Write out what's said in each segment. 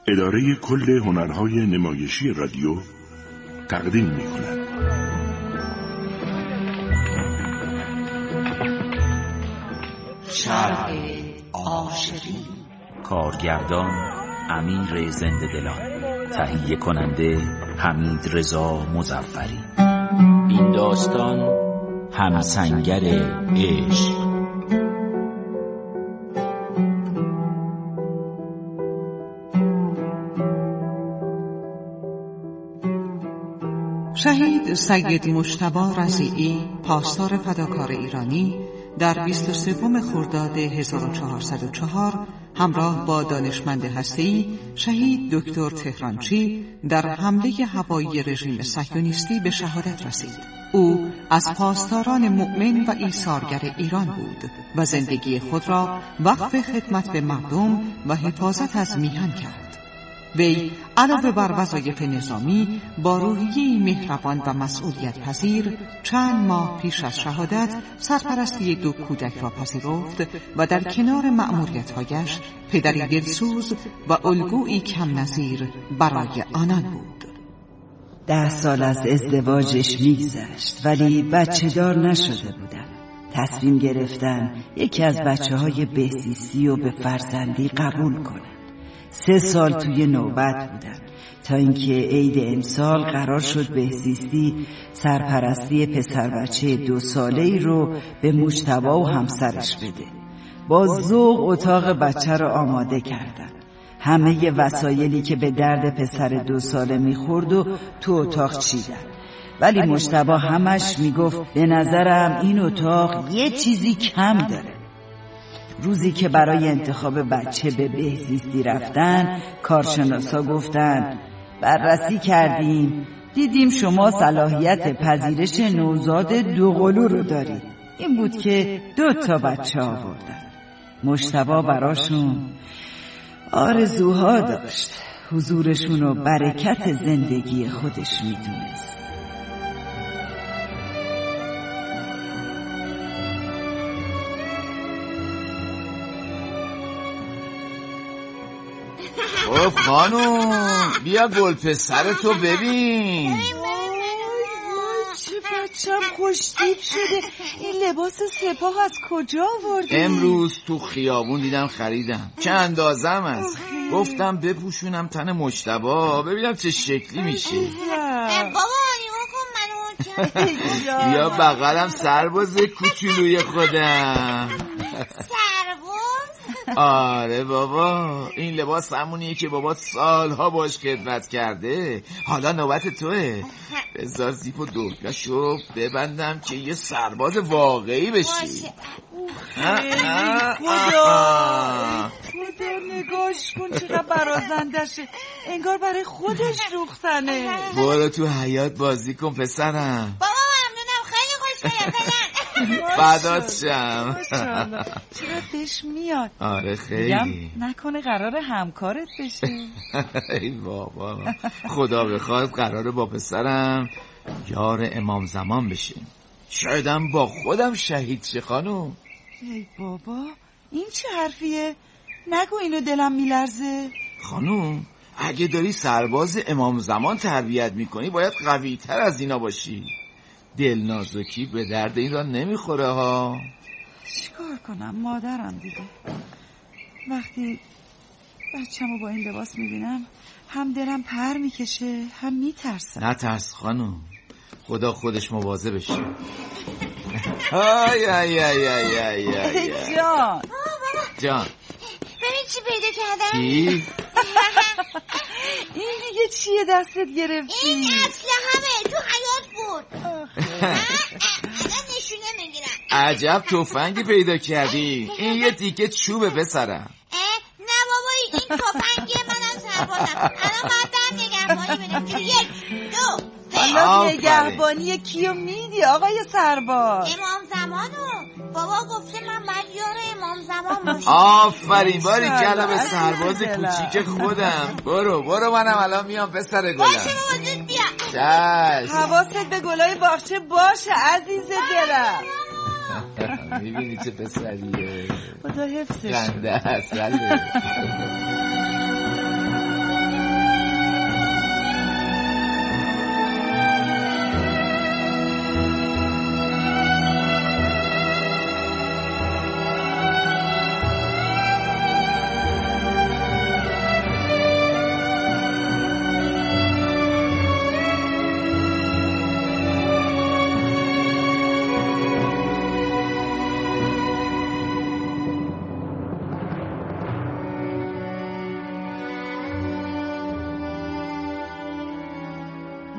اداره کل هنرهای نمایشی رادیو تقدیم می‌کند. شرح عاشقی، کارگردان امیر زنده دلان، تهیه کننده حمید رضا مظفری. این داستان همسنگر عشق. شهید سید مجتبی رضیعی، پاسدار فداکار ایرانی، در 23 خرداد 1404 همراه با دانشمند هسته‌ای شهید دکتر تهرانچی در حمله هوایی رژیم صهیونیستی به شهادت رسید. او از پاسداران مؤمن و ایثارگر ایران بود و زندگی خود را وقف خدمت به مردم و حفاظت از میهن کرد. وی علاوه بر وظایف نظامی با روحیه‌ای مهربان و مسئولیت پذیر چند ماه پیش از شهادت سرپرستی 2 کودک را پذیرفت و در کنار مأموریت‌هایش پدری دلسوز و الگویی کم نظیر برای آنان بود. 10 سال از ازدواجش میگذشت ولی بچه دار نشده بودن. تصمیم گرفتن یکی از بچه‌های بهزیستی رو به فرزندی قبول کنن. 3 سال توی نوبت بودن تا اینکه عید امسال قرار شد بهزیستی سرپرستی پسر بچه 2 ساله‌ای رو به مجتبی و همسرش بده. با ذوق اتاق بچه رو آماده کردن. همه وسایلی که به درد پسر 2 ساله میخورد و تو اتاق چیدن. ولی مجتبی همش میگفت به نظرم این اتاق یه چیزی کم داره. روزی که برای انتخاب بچه به بهزیستی رفتن، کارشناسا گفتن بررسی کردیم، دیدیم شما صلاحیت پذیرش نوزاد 2 قلو رو دارید. این بود که 2 تا بچه آوردن. مجتبی براشون آرزوها داشت. حضورشون رو برکت زندگی خودش میدونست. خب خانوم بیا گل پسرتو ببین. چه بچم خوشتیپ شده. این لباس سپاه از کجا آوردی؟ امروز تو خیابون دیدم خریدم. چه اندازم است. گفتم بپوشونم تن مجتبی ببینم چه شکلی میشه. بابا نگاه کن منو. بیا بغلم سرباز کوچولوی خودم. آره بابا این لباس همونیه که بابا سالها باش خدمت کرده. حالا نوبت توه. بذار زیپ و دورگشو ببندم که یه سرباز واقعی بشی. خدا نگاش کن چقدر برازندشه. انگار برای خودش دوختنه. برو تو حیاط بازی کن پسرم. بابا ممنونم خیلی خوشگله. فدات شم. چرا بهش میاد؟ آره خیلی. نکنه قرار همکارت بشه؟ ای بابا خدا بخواد قراره با پسرم یار امام زمان بشه. شایدم با خودم شهید شه خانوم. ای بابا این چه حرفیه؟ نگو اینو دلم میلرزه. خانوم اگه داری سرباز امام زمان تربیت میکنی باید قوی تر از اینا باشی. دل نازکی به درد این را نمیخوره ها. چیکار کنم مادرم دیگه. وقتی بچه‌مو با این لباس میبینم هم دلم پر میکشه هم میترسم. نترس خانم خدا خودش مواظبشه. آی آی آی آی آی آی جان جان ببین چی پیدا کردم. چی؟ این دیگه چیه دستت گرفتی؟ این اسلحه‌مه تو حیاط بود. الان نشونه میگیرم. عجب تفنگی پیدا کردی. این یه تیکه چوبه پسرم. نه بابایی این تفنگ منم سربازم. الان باید در نگهبانی بدم. 1 2 حالا نگهبانی کیو میدی آقای سرباز؟ امام زمانو. بابا گفته من باید یار امام زمان باشم. آفرین باری کلا به سرباز کوچیک خودم. برو منم الان میام پسر گلم. باشه بابا زود بیا. چشم. حواست به گلای باغچه باشه عزیز دلم. میبینی چه پسریه. خدا حفظش. خنده است.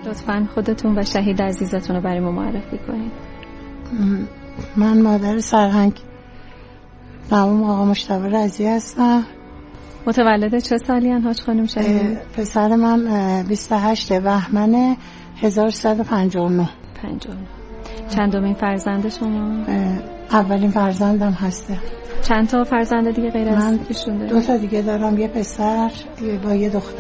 لطفاً خودتون و شهید عزیزتون رو برای ما معرفی کنید. من مادر سرهنگ مرحوم آقا مجتبی رضی هستم. متولد چه سالی ان حاج خانم شهید؟ پسر من 28 بهمن 1359. چندمین فرزند شما؟ اولین فرزندم هسته. چند تا فرزند دیگه غیر از ایشون دارید؟ 2 تا دیگه دارم، یه پسر با یه دختر.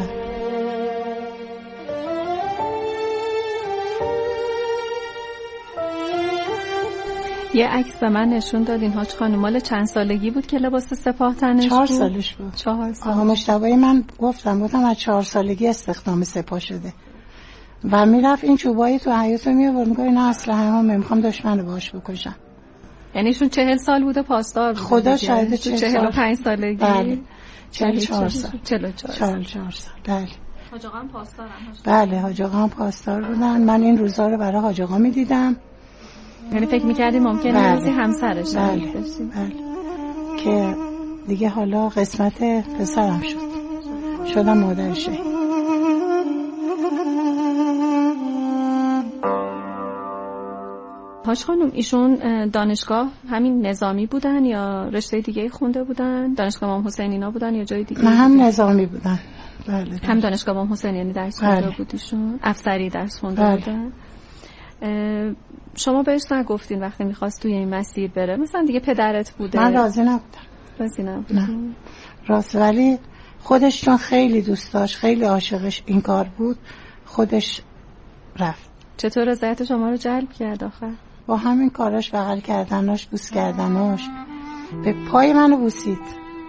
یه عکس به من نشون دادین حاج خانم، مال چند سالگی بود که لباس سپاه تنش بود؟ 4 سالش بود. 4 سال. آقا مجتبی من گفتم از 4 سالگی استخدام سپاه شده و میرفت این چوبایی تو حیاط رو میآورد، میگه نه اسلحه‌مو میخوام دشمنو باش بکشم. یعنی شون 40 سال بوده پاسدار بود؟ خدا شاهد 45 سالگی. بله 44 سال. 44 سال. بله. حاج آقا هم پاسدارن؟ بله حاج آقا هم پاسدار بودن. من این روزا رو برای حاج آقا میدیدم. یعنی فکر میکردی ممکنه از همسرش بله. که دیگه حالا قسمت پسرم شدم مادرشه. حاج خانم ایشون دانشگاه همین نظامی بودن یا رشته دیگه خونده بودن؟ دانشگاه امام حسین اینا بودن یا جای دیگه؟ من هم نظامی بودن. بله. هم دانشگاه امام حسین یعنی درس خونده بود ایشون؟ افسری درس خونده بودن؟ شما بهش نگفتین وقتی میخواست توی این مسیر بره مثلا دیگه پدرت بوده؟ من راضی نبودم. راست، ولی خودش چون خیلی دوست داشت، خیلی عاشقش این کار بود، خودش رفت. چطور رضایت شما رو جلب کرد آخر؟ با همین کاراش، بغل کردناش، بوس کردناش، به پای منو بوسید.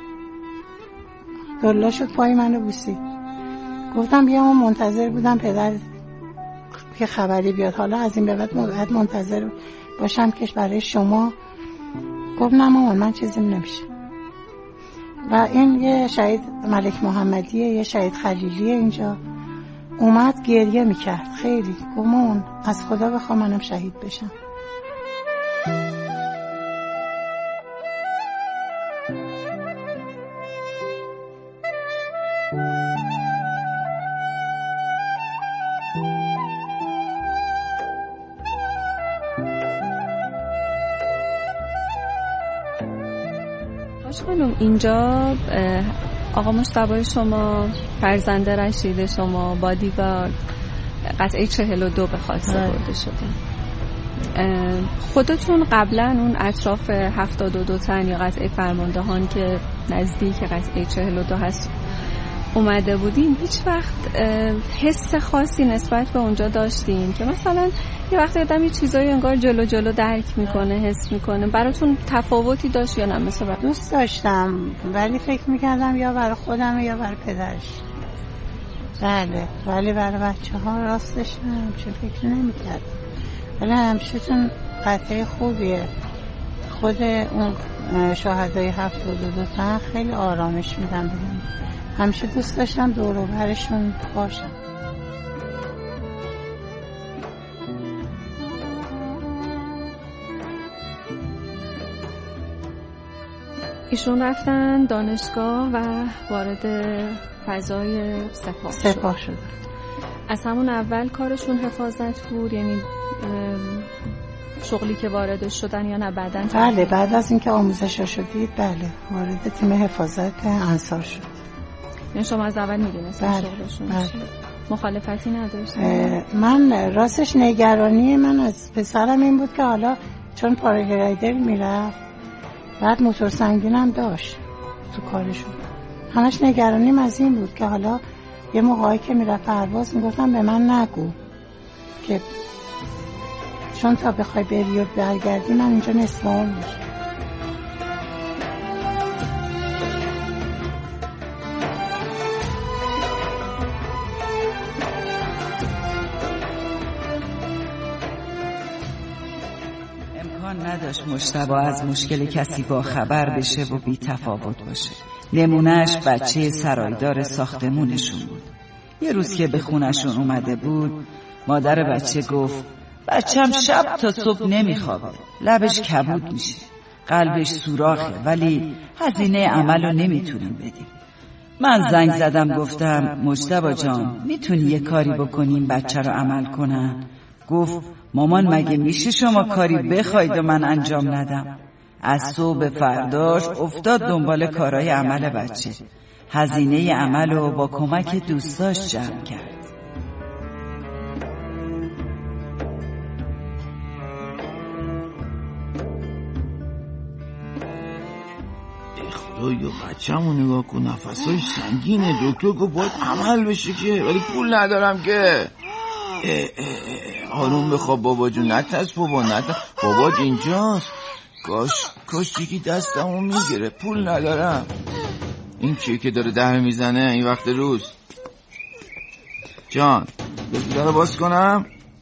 دلا شد پای منو بوسید. گفتم بیام، منتظر بودم پدر که خبری بیاد، حالا از این به بعد منتظر باشم که برای شما. گفت نه مامان من چیزی نمیشه. و این یه شهید ملک محمدیه، یه شهید خلیلیه اینجا اومد گریه میکرد خیلی. گفت مامان از خدا بخوام منم شهید بشم. خانم اینجا آقا مجتبی شما فرزند رشید شما با دیوار قطعه 42 به خاک سپرده شده. خودتون قبلا اون اطراف 72 تن یا قطعه فرماندهان که نزدیک قطعه 42 هست اومده بودین، هیچ وقت حس خاصی نسبت به اونجا داشتین که مثلا یه وقت آدم یه چیزایی انگار جلو درک میکنه، حس میکنه، براتون تفاوتی داشت یا نه؟ مثلا دوست داشتم ولی فکر میکردم یا برای خودم یا برای پدرش. بله ولی برای بچه ها راستش چه فکر نمیکردم. ولی همیشه چون قطعه خوبیه، خود اون شهدای 72 تا خیلی آرامش میدن بهم. همیشه دوست داشتم دور و برشون باشم. ایشون رفتن دانشگاه و وارد فضای سپاه شد. از همون اول کارشون حفاظت بود، یعنی شغلی که وارد شدن یا نه بعدن؟ بله بعد از اینکه آموزش شدید بله وارد تیم حفاظت انصار شد. یعنی شما از اول میدونستین شغلشون؟ بله. مخالفتی نداشتین؟ من راستش نگرانی من از پسرم این بود که حالا چون پاراگلایدر میرفت بعد موتور سنگینم داشت تو کارشون، همش نگرانیم از این بود که حالا یه موقعی که میرفت پرواز میگفتم به من نگو که چون تا بخوای بری و برگردی من اینجا نصف عمر میشم. نداشت مجتبی از مشکل کسی با خبر بشه و بی تفاوت باشه. نمونهش بچه سرایدار ساختمونشون بود. یه روز که به خونشون اومده بود مادر بچه گفت بچم شب تا صبح نمیخوابه، لبش کبود میشه، قلبش سوراخه ولی هزینه عملو نمیتونیم بدیم. من زنگ زدم گفتم مجتبی جان میتونی یه کاری بکنیم بچه رو عمل کنن؟ گفت مامان مگه میشه شما کاری بخواید و من انجام ندم؟ از صبح فرداش افتاد دنبال کارهای عمل بچه. هزینه عمل رو با کمک دوستاش جمع کرد. خدایا بچه‌مو نگاه کن، نفسای سنگینه. دکتر گفت باید عمل بشه که، ولی پول ندارم که. آروم بخواب بابا جون، نترس بابا، نترس. بابا اینجاست. کاش یکی دستمو میگیره. پول ندارم. این کیه که داره در میزنه این وقت روز؟ جان داره باز کنم.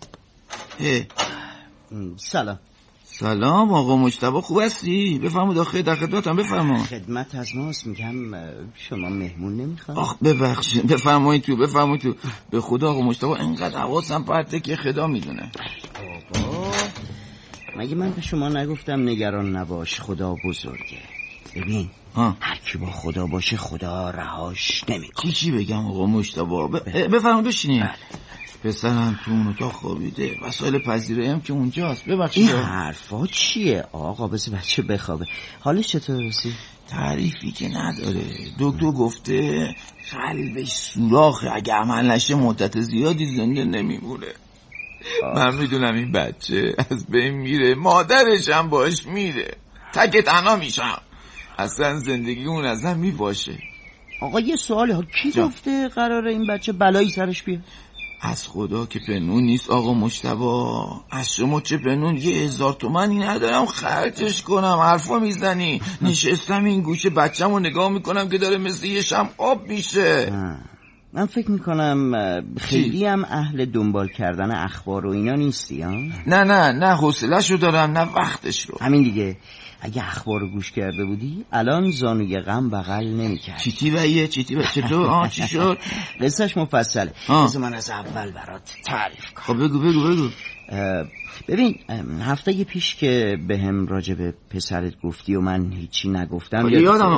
سلام آقا مجتبی، خوب هستی؟ بفرمو داخل، در خدمتم، بفرمو. خدمت از ماست، میگم شما مهمون نمیخواد؟ آخ ببخشید، بفرمایید تو، بفرمایید تو. به خدا آقا مجتبی اینقدر حواسم پرته که خدا میدونه. بابا مگه من به شما نگفتم نگران نباش، خدا بزرگه. ببین هر کی با خدا باشه خدا رهاش نمیکنه. چی بگم آقا مجتبی؟ بفرمایید بشینید. پسرم تو اون اتاق خوابیده، وسایل پذیرایی هم که اونجاست. ببخشید این حرفا چیه آقا؟ بس بچه بخوابه. حالش چطور رسی؟ تعریفی که نداره. دکتر گفته قلبش سوراخه، اگه عمل نشه مدت زیادی زنده نمیمونه. من میدونم این بچه از بین میره، مادرش هم باش میره، تک تنها میشم، اصلا زندگی اون ازم میباشه. آقا یه سوالی ها، کی گفته قراره این بچه بلایی سرش بیاد؟ از خدا که پنون نیست آقا مجتبی. از شما چه پنون؟ 1000 تومانی ندارم خرجش کنم. حرفا میزنی. نشستم این گوشه بچه‌مو نگاه میکنم که داره مثل یه شم آب میشه. من فکر میکنم خیلی هم اهل دنبال کردن اخبار و اینا نیستی ها؟ نه حوصله‌شو دارم، نه وقتش رو. همین دیگه، اگه اخبار رو گوش کرده بودی الان زانوی غم بغل نمی‌کرد. چیتی چطور؟ چی شد؟ قصهش مفصله. بذار من از اول برات تعریف کنم. خب بگو. ببین هفته پیش که بهم راجع به پسرت گفتی و من هیچی نگفتم،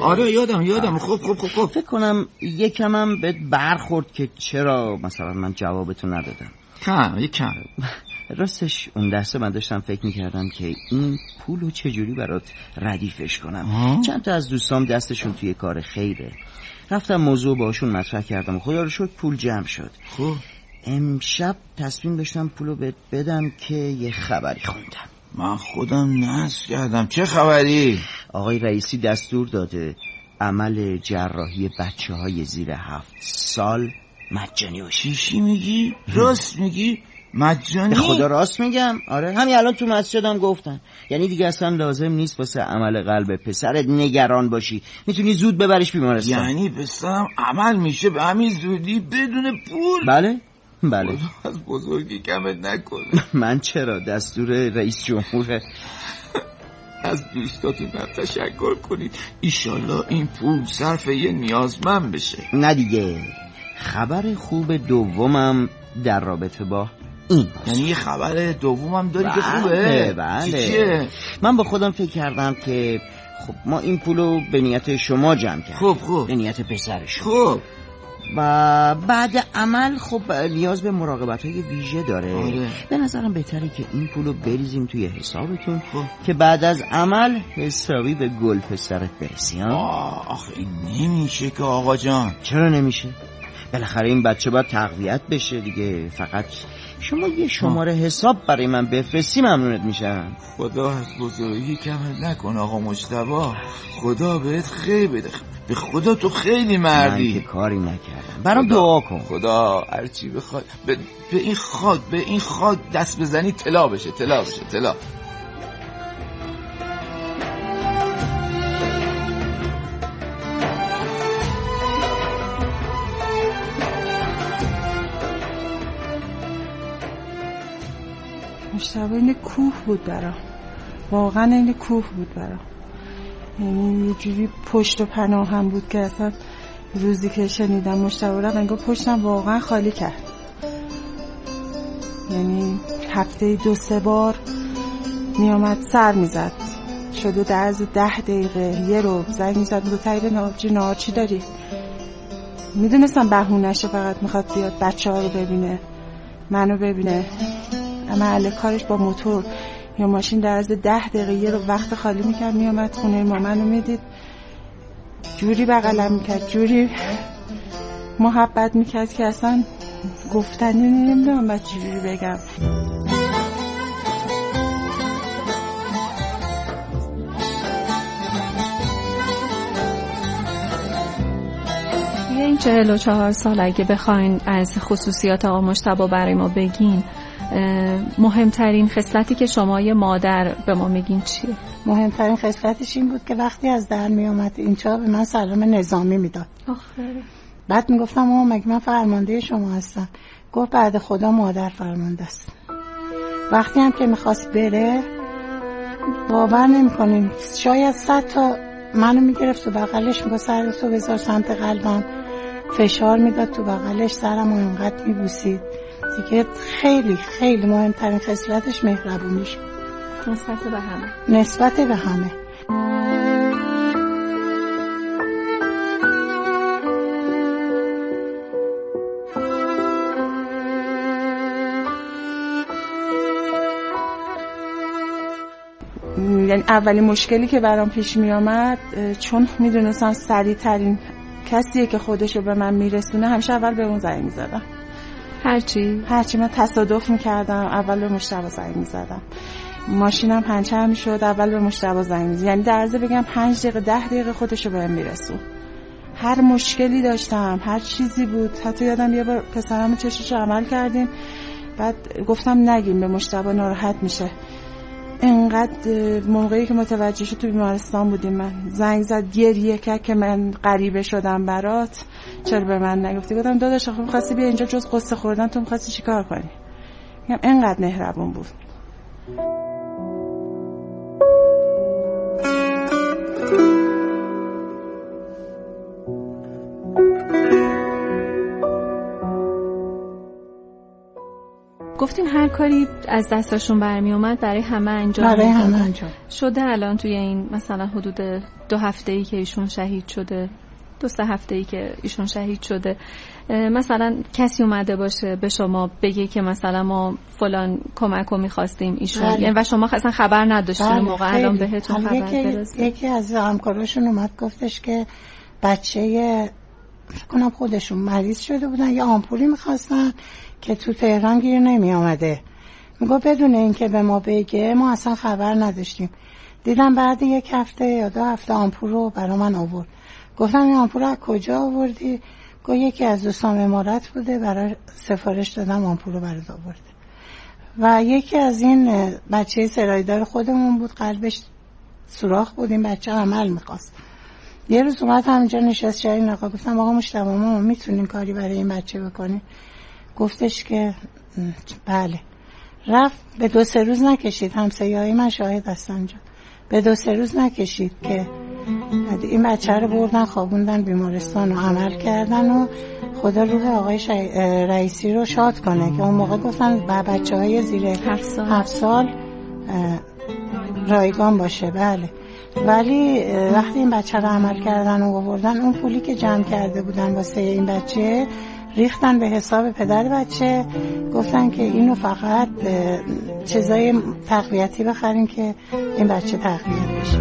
یادم. خب فکر کنم یکم هم بهت برخورد که چرا مثلا من جوابتو ندادم. کم. راستش اون دسته من داشتم فکر میکردم که این پولو چجوری برات ردیفش کنم. چند تا از دوستام دستشون توی کار خیره، رفتم موضوع باشون مطرح کردم و خدا رو شکر پول جمع شد. خب امشب تصمیم داشتم پولو بهت بدم که یه خبری خوندم. من خودم نصب کردم. چه خبری؟ آقای رئیسی دستور داده عمل جراحی بچه‌های زیر 7 سال مجانی باشه. چی میگی؟ راست میگی؟ مجانی؟ خدا راست میگم. آره همین الان تو مسجدم گفتن. یعنی دیگه اصلا لازم نیست واسه عمل قلب پسرت نگران باشی، میتونی زود ببرش بیمارستان. یعنی پسرم عمل میشه به همین زودی بدون پول؟ بله از بزرگی کمت نکنه. من چرا؟ دستور رئیس جمهوره. از دوستاتون تشکر کنید، ایشالله این پول صرف یه نیازمند بشه. نه دیگه، خبر خوب دومم در رابطه با این. یعنی یه خبر دومم داری که خوبه؟ بله. چیه؟ من با خودم فکر کردم که خب ما این پولو به نیت شما جمع کردیم. خب به نیت پسرش. خب و بعد عمل خب نیاز به مراقبت‌های ویژه داره. آره. به نظرم بهتره که این پولو بریزیم توی حسابتون که بعد از عمل حسابی به گل پسرت برسی. آخه این نمیشه که آقا جان. چرا نمیشه؟ بالاخره این بچه باید تقویت بشه دیگه. فقط شما یه شماره حساب برای من بفرستی ممنونت میشم. خدا از بزرگی کمت نکن آقا مجتبی. خدا بهت خیر بده. به خدا تو خیلی مردی. من که کاری نکردم. برام دعا کن. خدا هرچی بخواد به این خاک دست بزنی طلا بشه. مجتبی این کوه بود برام، واقعا این کوه بود برام. یعنی یه جوری پشت و پناه هم بود که اصلا روزی که شنیدم مجتبی رو انگار پشتم واقعا خالی کرد. یعنی هفته 2-3 بار میامد سر میزد، شده در از 10 دقیقه یه رو زنگ میزد، دو تایی به نار چی داری؟ میدونستم بهونه‌شه، فقط میخواد بیاد بچه ها رو ببینه، منو ببینه. محل کارش با موتور یا ماشین در عرض 10 دقیقه یه رو وقت خالی میکرد میامد خونه ما، منو میدید جوری بغلم میکرد، جوری محبت میکرد که اصلا گفتنی نمیدونم باید چجوری بگم. این 44 سال اگه بخواین از خصوصیات آقا مجتبی برای ما بگین، مهمترین خصلتی که شما یه مادر به ما میگین چیه؟ مهمترین خصلتش این بود که وقتی از در میامد اینجا به من سلام نظامی میداد. بعد میگفتم مامان مگه من فرمانده شما هستم؟ گفت بعد خدا مادر فرمانده است. وقتی هم که میخواست بره باور نمیکنین شاید 100 تا منو میگرفت تو بغلش، میگفت سرتو بذار سمت قلبم، فشار میداد تو بغلش، سرمو اینقدر میبوسید دیگه. خیلی خیلی مهمترین خصلتش مهربونیش نسبت به همه. نسبت به همه. یعنی اولین مشکلی که برام پیش می آمد، چون میدونستم سریع ترین کسیه که خودشو به من میرسونه، همیشه اول به اون زنگ میزدم. هرچی من تصادف میکردم اول به مجتبی زنگ میزدم، ماشینم پنچر میشد اول به مجتبی زنگ میزدم. یعنی در عرض بگم 5 دقیقه 10 دقیقه خودشو به من میرسون. هر مشکلی داشتم، هر چیزی بود. حتی یادم یه بار پسرم چشمشو عمل کردیم، بعد گفتم نگیم به مجتبی ناراحت میشه. انقدر موقعی که متوجه شد تو بیمارستان بودیم، من زنگ زد گریه کرد که من غریبه شدم برات، چرا به من نگفتی؟ گفتم داداش آخه می‌خواستی بیا اینجا جز قصه خوردن تو می‌خواستی چیکار کنی؟ میگم انقدر مهربون بود. گفتین هر کاری از دستاشون برمی اومد برای همه انجام شده. الان توی این مثلا حدود 2 هفته‌ای که ایشون شهید شده، 2-3 هفته‌ای که ایشون شهید شده، مثلا کسی اومده باشه به شما بگه که مثلا ما فلان کمکو می‌خواستیم ایشون، یعنی و شما اصلا خبر نداشتین موقع الان بهتون خبر برسه؟ یکی از همکاراشون اومد گفتش که بچه فکر کنم خودشون مریض شده بودن، یه آمپولی می‌خواستن که تو تهران گیر نمی آمده. میگو بدون این که به ما بگه ما اصلا خبر نداشتیم. دیدم بعد 1 هفته یا 2 هفته آمپول رو برا من آورد. گفتم این آمپول رو از کجا آوردی؟ گفت یکی از دوستان امارات بوده، برای سفارش دادم آمپول رو برات آورده. و یکی از این بچه سرایدار خودمون بود، قلبش سوراخ بود، این بچه عمل میخواست. یه روز اومد همینجا نشست جای این آقا، گفتم آقا مجتبی ما میتونین کاری برای این بچه بکنین؟ گفتش که بله. رفت، به 2-3 روز نکشید، همسایه‌های من شاهد هستن اونجا، به 2-3 روز نکشید که این بچه رو بردن خوابوندن بیمارستان و عمل کردن و خدا روح آقای رئیسی رو شاد کنه که اون موقع گفتن بچه‌های زیر 7 سال رایگان باشه. بله. ولی وقتی این بچه رو عمل کردن و آوردن، اون پولی که جمع کرده بودن واسه این بچه ریختن به حساب پدر بچه، گفتن که اینو فقط چیزای تقویتی بخرین که این بچه تقویت بشه.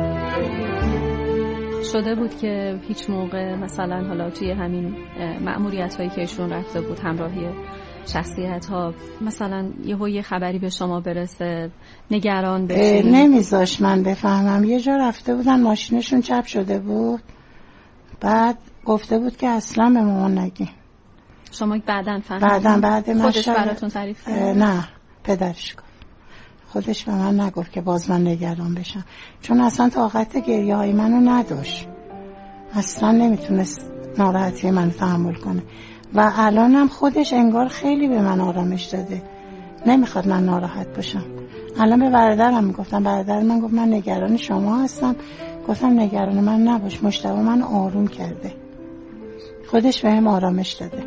شده بود که هیچ موقع مثلا حالا توی همین مأموریت هایی که ایشون رفته بود همراهی شخصیت ها مثلا یه خبری به شما برسه نگران بشین؟ نمیذاش من بفهمم. یه جا رفته بودن ماشینشون چپ شده بود، بعد گفته بود که اصلا به مامان نگی. شما بعدن فهمیدین؟ بعد خودش براتون تعریف کرد؟ نه، پدرش گفت. خودش به من نگفت که باز من نگران بشم، چون اصلا طاقت گریه های منو نداشت، اصلا نمیتونست ناراحتی منو تحمل کنه. و الانم خودش انگار خیلی به من آرامش داده، نمیخواد من ناراحت باشم. الان به برادرم میگفتم، برادر من گفت من نگران شما هستم. گفتم نگران من نباش، مجتبی من آروم کرده، خودش بهم آرامش داده.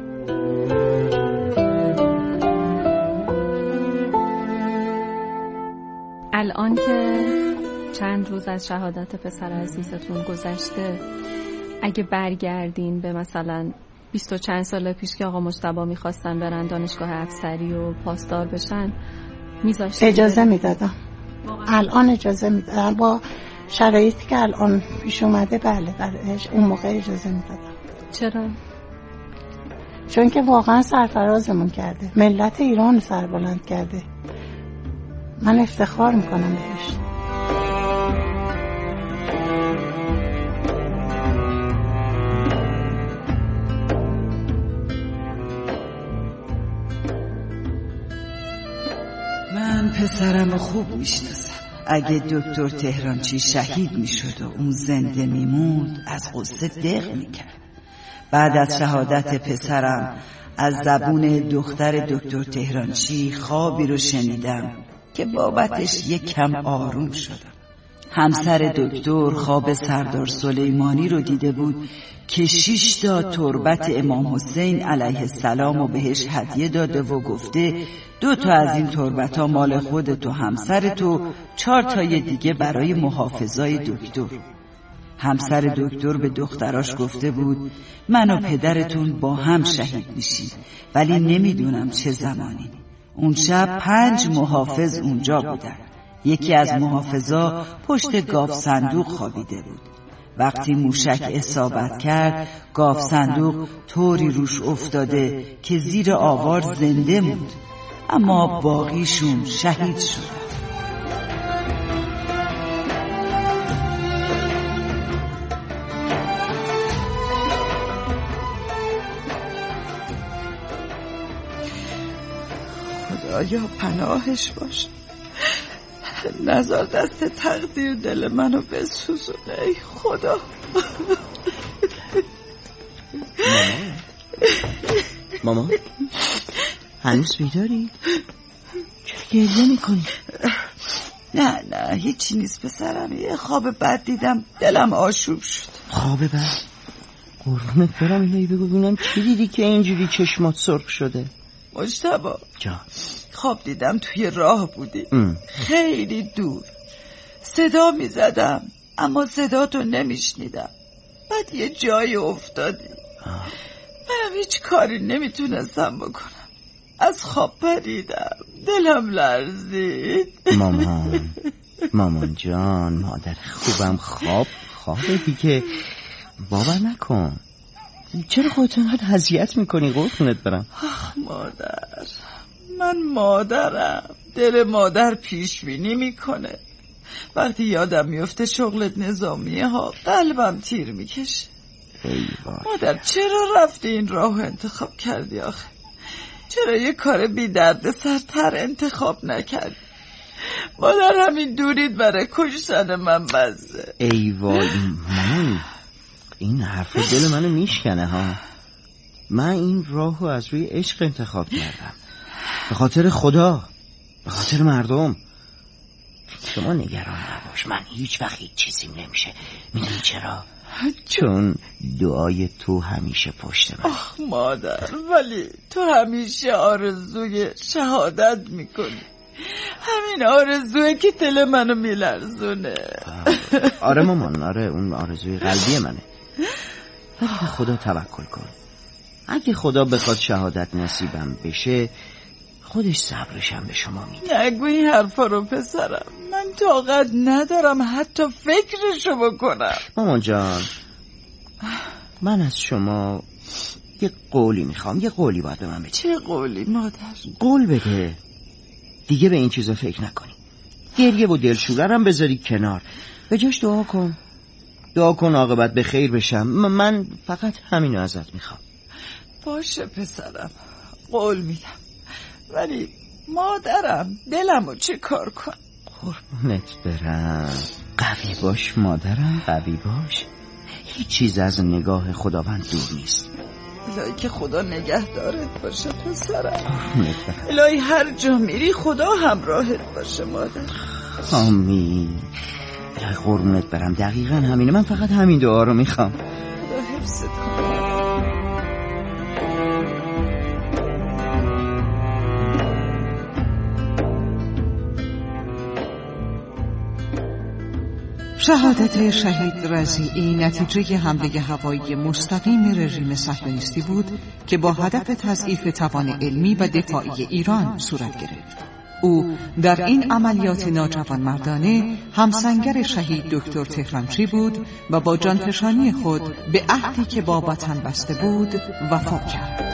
الان که چند روز از شهادت پسر عزیزتون گذشته، اگه برگردین به مثلا 20 و چند سال پیش که آقا مجتبی میخواستن برن دانشگاه افسری و پاسدار بشن میذاشتین؟ اجازه میدادم. الان اجازه میدادم با شرایطی که الان پیش اومده. بله اون موقع اجازه میدادم. چرا؟ چون که واقعا سرفرازمون کرده، ملت ایران سربلند کرده. من افتخار میکنم بهش. من پسرم خوب میشناسم. اگه دکتر تهرانچی شهید میشد و اون زنده میموند از غصه دق میکرد. بعد از شهادت پسرم از زبون دختر دکتر تهرانچی خوابی رو شنیدم که بابتش یک کم آروم شدم. همسر دکتر خواب سردار سلیمانی رو دیده بود که 6 تا تربت امام حسین علیه السلام رو بهش هدیه داده و گفته 2 تا از این تربت‌ها مال خودت و همسرت و 4 تای دیگه برای محافظای دکتر. همسر دکتر به دختراش گفته بود من و پدرتون با هم شهید میشیم ولی نمیدونم چه زمانی. اون شب 5 محافظ اونجا بودن. یکی از محافظا پشت گاو صندوق خوابیده بود. وقتی موشک اصابت کرد گاو صندوق طوری روش افتاده که زیر آوار زنده موند، اما باقیشون شهید شدن. خدایا پناهش باش، نذار دست تقدیر دل منو بسوزونه. ای خدا. ماما هنوز بیداری؟ چرا گریه میکنی؟ نه هیچی نیست پسرم، یه خواب بد دیدم دلم آشوب شد. خواب بد؟ قربونت برم اینایی بگو ببینم چی دیدی که اینجوری چشمات سرخ شده؟ مجتبی جان، خواب دیدم توی راه بودی خیلی دور، صدا میزدم اما صداتو نمیشنیدم. بعد یه جایی افتادی. منم هیچ کاری نمیتونستم بکنم، از خواب پریدم، دلم لرزید. مامان جان، مادر خوبم، خوابه دیگه، باور نکن. چرا خودت انقدر اذیت میکنی؟ قربونت برم. مادر، من مادرم، دل مادر پیش بینی میکنه. وقتی یادم میفته شغلت نظامیه ها قلبم تیر میکشه. مادر چرا رفتی این راه انتخاب کردی آخه؟ چرا یه کار بی درد سرتر انتخاب نکردی؟ مادر همین دوریت برای کشتن من بزه. ای وای مامان، این حرف دل منو میشکنه ها. من این راهو از روی عشق انتخاب کردم، به خاطر خدا، به خاطر مردم. شما نگران نباش، من هیچ وقت هیچ چیزیم نمیشه. میدونی چرا؟ چون دعای تو همیشه پشت من. آخ مادر، ولی تو همیشه آرزوی شهادت میکنی. همین آرزوه که دل منو میلرزونه. آره مامان، آره اون آرزوی قلبی منه. ولی به خدا توکل کن. اگه خدا بخواد شهادت نصیبم بشه خودش صبرشم به شما میده. نگو این حرفا رو پسرم، من طاقت ندارم حتی فکرشو بکنم. مامان جان، من از شما یه قولی میخوام. یه قولی باید به من بده. چه قولی مادر؟ قول بده دیگه به این چیزا فکر نکنی. گریه و دلشوره هم بذاری کنار، به جاش دعا کن. دعا کن عاقبت به خیر بشم. من فقط همینو ازت میخوام. باشه پسرم، قول میدم. ولی مادرم، دلمو چه کار کن؟ قربونت برم. قوی باش مادرم، قوی باش. هیچ چیز از نگاه خداوند دور نیست. الهی که خدا نگهدارت باشه پسرم. الهی هر جا میری خدا همراهت باشه مادر. آمین. الهی قربونت برم، دقیقا همینه. من فقط همین دعا رو میخوام. خدا حفظت کنه. شهادت شهید رضیعی نتیجه حمله هوایی مستقیم رژیم صهیونیستی بود که با هدف تضعیف توان علمی و دفاعی ایران صورت گرفت. او در این عملیات ناجوانمردانه همسنگر شهید دکتر تهرانچی بود و با جانفشانی خود به عهدی که با وطن بسته بود وفا کرد.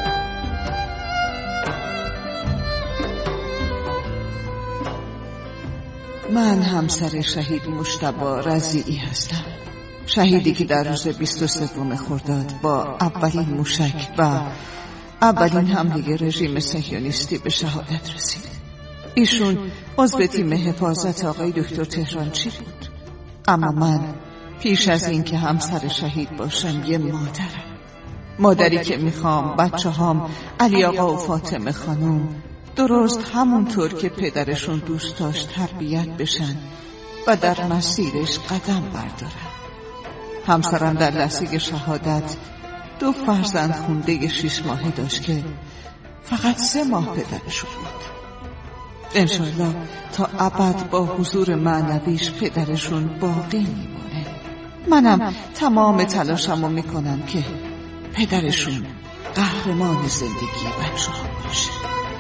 من همسر شهید مجتبی رضیعی هستم. شهیدی که در روز 23 خرداد با اولین موشک و اولین حمله رژیم صهیونیستی به شهادت رسید. ایشون عضو تیم حفاظت آقای دکتر تهرانچی بود. اما من پیش از این که همسر شهید باشم یه مادری که میخوام بچه هام علی آقا و فاطمه خانم درست همونطور که پدرشون دوست داشت تربیت بشن و در مسیرش قدم بردارن. همسرم در لحظه شهادت 2 فرزند خونده 6 ماهه داشت که فقط 3 ماه پدرشون بود. انشالله تا ابد با حضور معنویش پدرشون باقی میمونه. منم تمام تلاشمو میکنم که پدرشون قهرمان زندگی بچه ها باشه.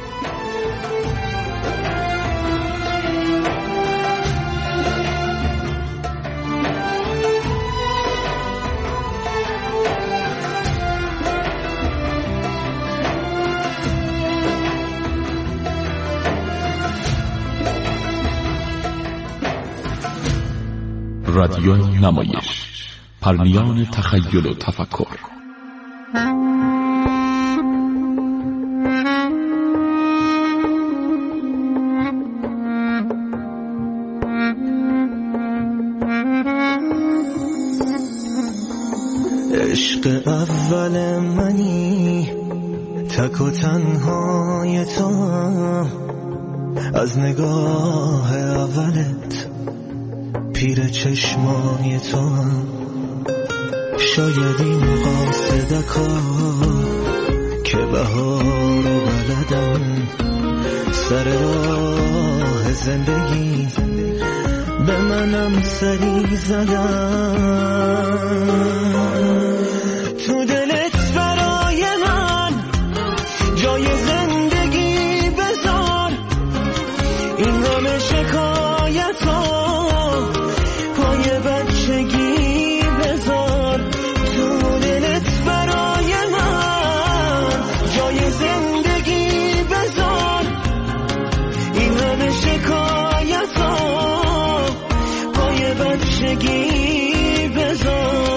رادیو نمایش، پرنیان تخیل و تفکر. عشق اول منی، تک و تنهای تو، از نگاه اولت پیر چشمای تو، شاید این قاصدکا که بهار و بلدم سر راه زندگی به منم سری زدم. تو دلت برای من جای زندگی بذار، این همه شکایت پای بچگی بذار. تو دلت برای من جای زندگی بذار، این همه شکایت پای بچگی بذار.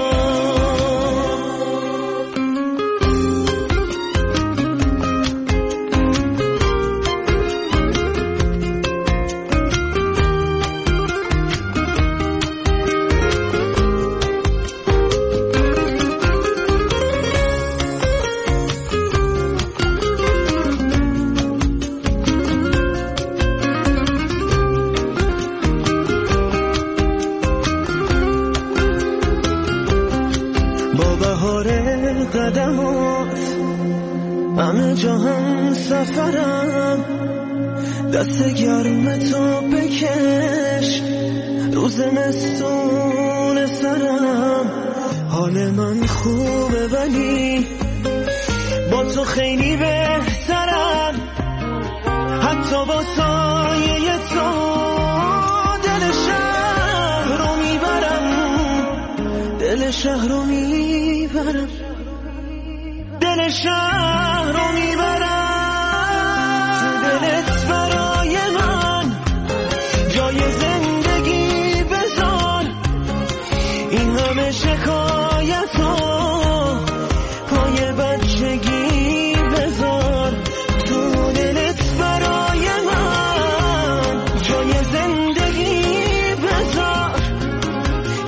همه جهان سفرم، دست گرم تو بکش رو زمستون سرم. حال من خوبه ولی با تو خیلی بهترم، حتی با سایه تو دل شهر رو میبرم، دل شهر رو میبرم، دل شهر رو میبرم. تو دلت برای من جای زندگی بذار، این همه شکایت